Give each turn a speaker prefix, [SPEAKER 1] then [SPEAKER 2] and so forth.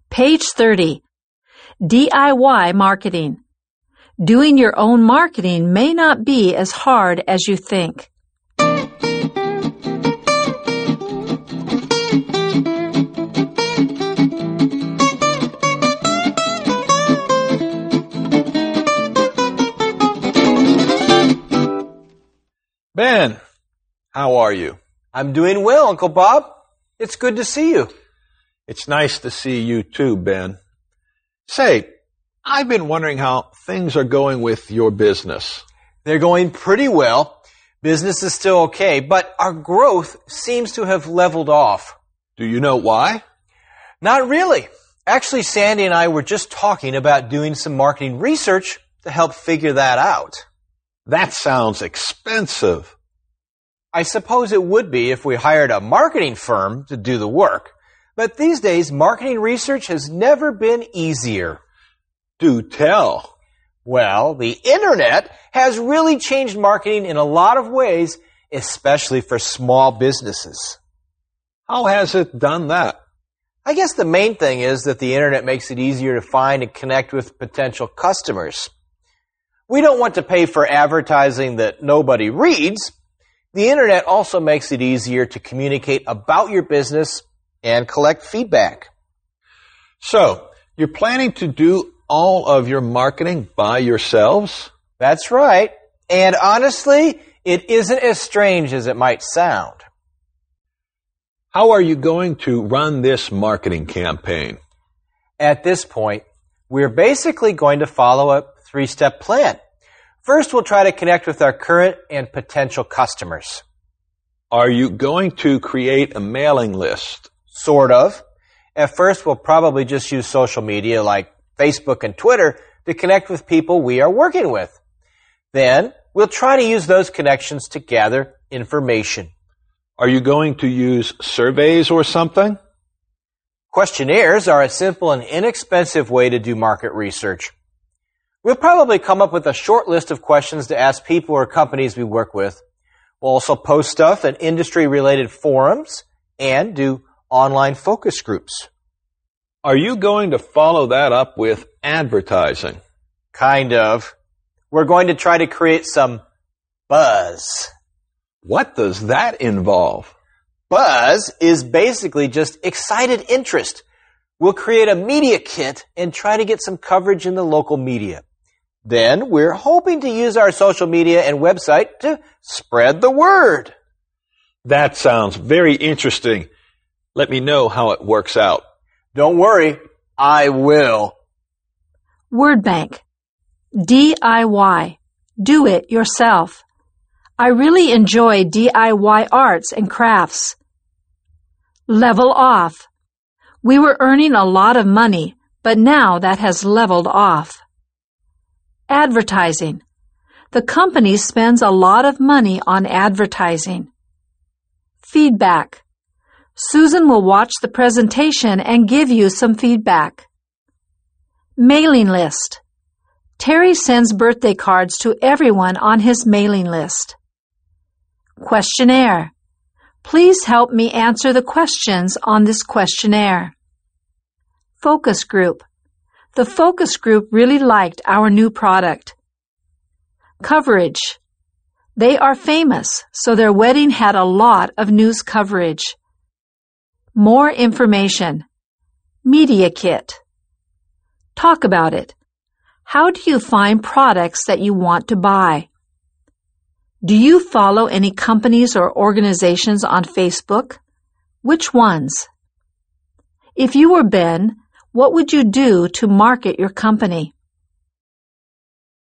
[SPEAKER 1] Page 30. DIY marketing. Doing your own marketing may not be as hard as you think.
[SPEAKER 2] Ben, how are you?
[SPEAKER 3] I'm doing well, Uncle Bob. It's good to see you.
[SPEAKER 2] It's nice to see you too, Ben. Say, I've been wondering how things are going with your business.
[SPEAKER 3] They're going pretty well. Business is still okay, but our growth seems to have leveled off.
[SPEAKER 2] Do you know why?
[SPEAKER 3] Not really. Actually, Sandy and I were just talking about doing some marketing research to help figure that out.
[SPEAKER 2] That sounds expensive.
[SPEAKER 3] I suppose it would be if we hired a marketing firm to do the work. But these days, marketing research has never been easier.
[SPEAKER 2] Do tell.
[SPEAKER 3] Well, the internet has really changed marketing in a lot of ways, especially for small businesses.
[SPEAKER 2] How has it done that?
[SPEAKER 3] I guess the main thing is that the internet makes it easier to find and connect with potential customers. We don't want to pay for advertising that nobody reads. The internet also makes it easier to communicate about your business and collect feedback.
[SPEAKER 2] So, you're planning to do all of your marketing by yourselves?
[SPEAKER 3] That's right. And honestly, it isn't as strange as it might sound.
[SPEAKER 2] How are you going to run this marketing campaign?
[SPEAKER 3] At this point, we're basically going to follow a 3-step plan. First, we'll try to connect with our current and potential customers.
[SPEAKER 2] Are you going to create a mailing list?
[SPEAKER 3] Sort of. At first, we'll probably just use social media like Facebook and Twitter to connect with people we are working with. Then, we'll try to use those connections to gather information.
[SPEAKER 2] Are you going to use surveys or something?
[SPEAKER 3] Questionnaires are a simple and inexpensive way to do market research. We'll probably come up with a short list of questions to ask people or companies we work with. We'll also post stuff in industry-related forums and do online focus groups.
[SPEAKER 2] Are you going to follow that up with advertising?
[SPEAKER 3] Kind of. We're going to try to create some buzz.
[SPEAKER 2] What does that involve?
[SPEAKER 3] Buzz is basically just excited interest. We'll create a media kit and try to get some coverage in the local media. Then we're hoping to use our social media and website to spread the word.
[SPEAKER 2] That sounds very interesting. Let me know how it works out.
[SPEAKER 3] Don't worry, I will.
[SPEAKER 1] Word bank. DIY. Do it yourself. I really enjoy DIY arts and crafts. Level off. We were earning a lot of money, but now that has leveled off. Advertising. The company spends a lot of money on advertising. Feedback. Susan will watch the presentation and give you some feedback. Mailing list. Terry sends birthday cards to everyone on his mailing list. Questionnaire. Please help me answer the questions on this questionnaire. Focus group. The focus group really liked our new product. Coverage. They are famous, so their wedding had a lot of news coverage. More information. Media kit. Talk about it. How do you find products that you want to buy? Do you follow any companies or organizations on Facebook? Which ones? If you were Ben, what would you do to market your company?